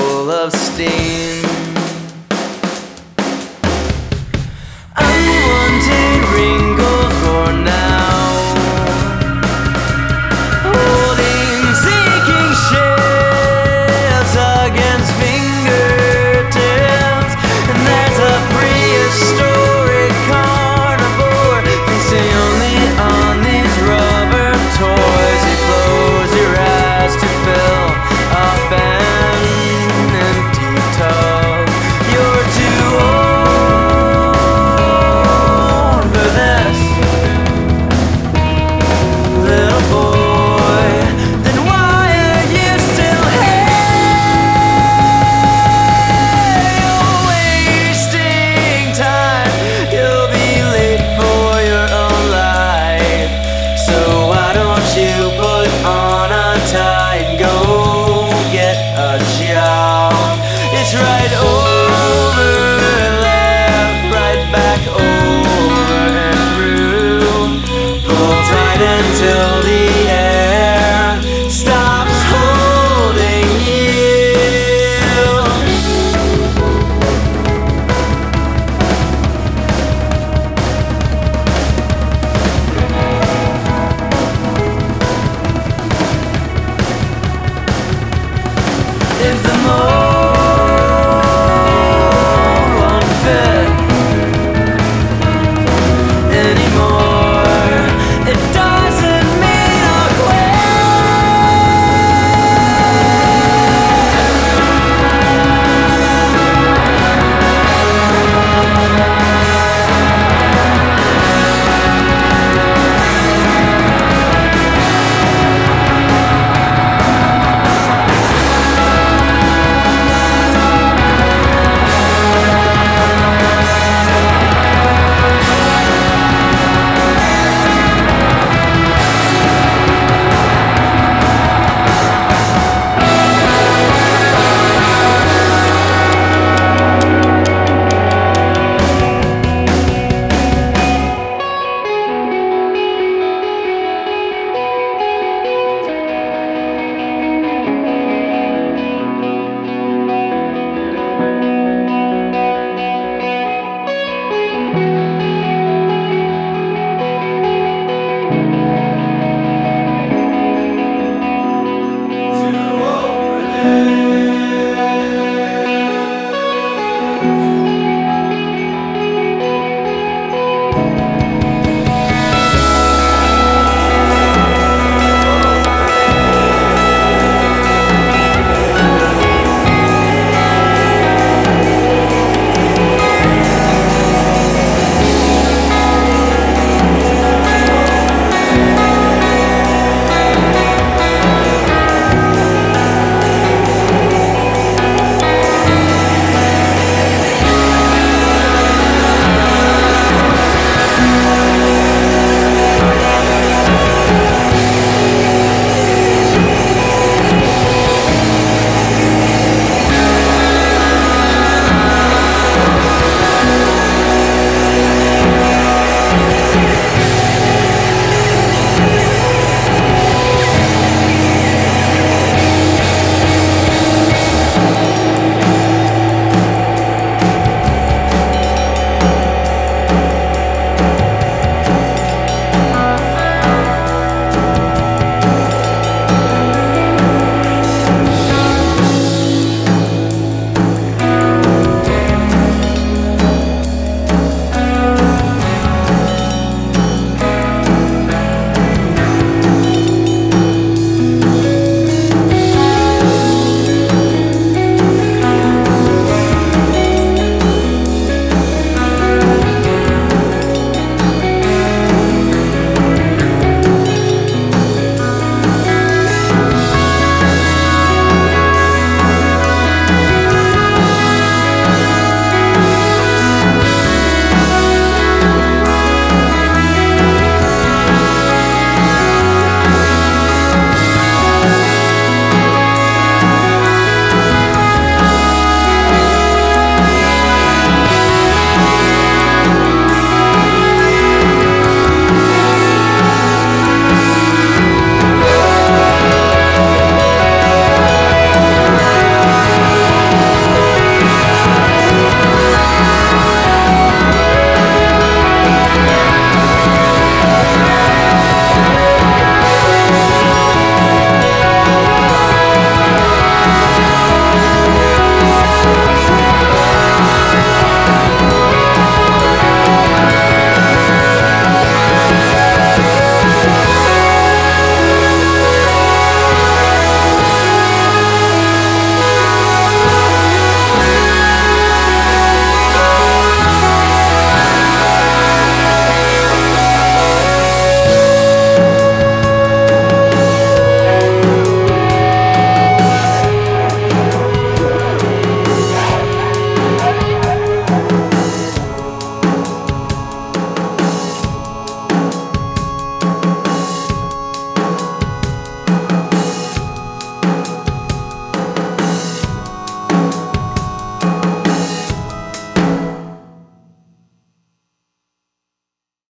full of steam. Unwanted wrinkles for now, holding sinking ships against fingertips. And there's a prehistoric carnivore feasting only on these rubber toys. He blows your ass to fill up an empty tub. You're too old for this, little boy. Then why are you still here? You're wasting time. You'll be late for your own life. So why don't you put on a tie and go get a job? It's right over and left, right back over and through. Pull tight until the air stops holding you. If the more